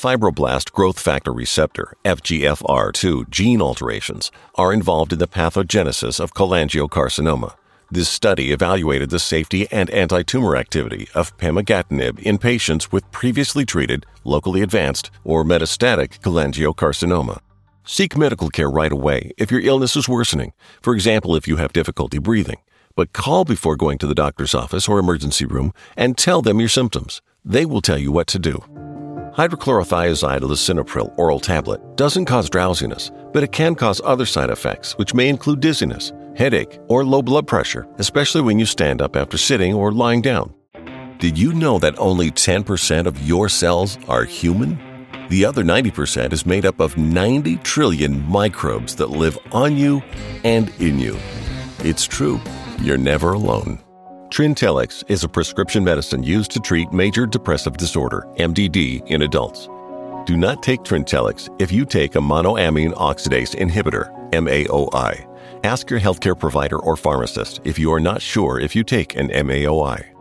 fibroblast growth factor receptor, FGFR2, gene alterations are involved in the pathogenesis of cholangiocarcinoma. This study evaluated the safety and anti-tumor activity of pemigatinib in patients with previously treated, locally advanced, or metastatic cholangiocarcinoma. Seek medical care right away if your illness is worsening, for example, if you have difficulty breathing. But call before going to the doctor's office or emergency room and tell them your symptoms. They will tell you what to do. Hydrochlorothiazide lisinopril oral tablet doesn't cause drowsiness, but it can cause other side effects, which may include dizziness, headache, or low blood pressure, especially when you stand up after sitting or lying down. Did you know that only 10% of your cells are human? The other 90% is made up of 90 trillion microbes that live on you and in you. It's true. You're never alone. Trintellix is a prescription medicine used to treat major depressive disorder, MDD, in adults. Do not take Trintellix if you take a monoamine oxidase inhibitor, MAOI. Ask your healthcare provider or pharmacist if you are not sure if you take an MAOI.